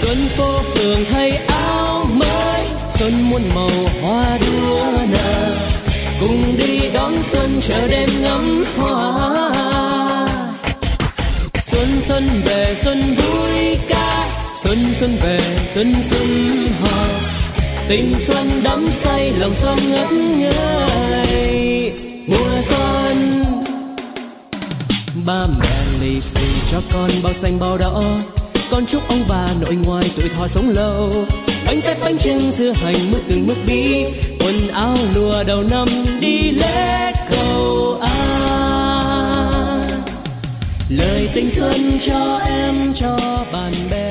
Xuân phố phường thay áo mới, xuân muôn màu hoa đua nở, cùng đi đón xuân chờ đêm ngắm hoa. Xuân xuân về xuân vui ca, xuân xuân về xuân sum hò, tình xuân đắm say lòng son ngất ngây mùa xuân. Ba mẹ lì xì cho con bao xanh bao đỏ, con chúc ông bà nội ngoại tuổi thọ sống lâu. Bánh tét bánh chưng dưa hành mứt từng mức bí, quần áo lụa đầu năm đi lễ cầu an. Lời tình xuân cho em cho bạn bè,